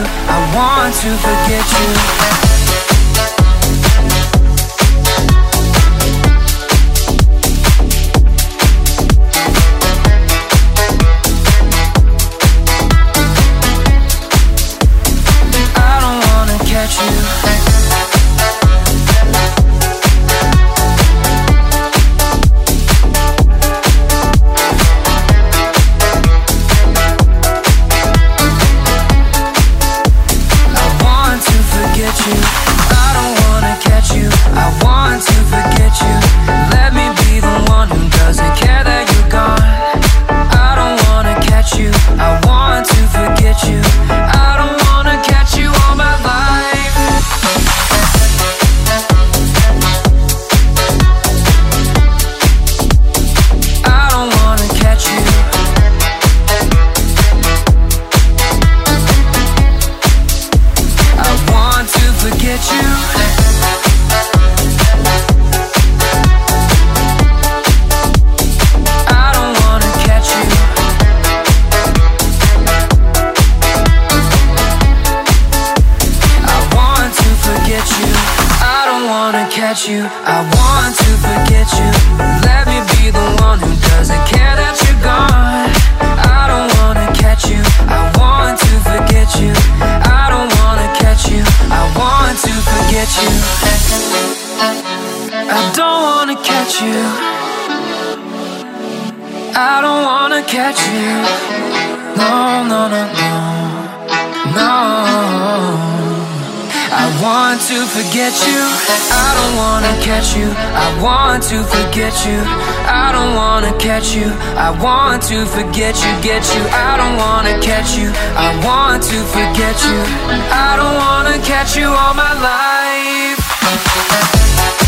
I want to forget you. You. I want to forget you. Let me be the one who doesn't care that you're gone. I don't wanna catch you. I want to forget you. I don't wanna catch you. I want to forget you. I don't wanna catch you. I don't wanna catch you. No, no, no, no, no. I want to forget you. I don't wanna catch you. I want to forget you. I don't wanna catch you. I want to forget you, get you. I don't wanna catch you. I want to forget you. I don't wanna catch you all my life.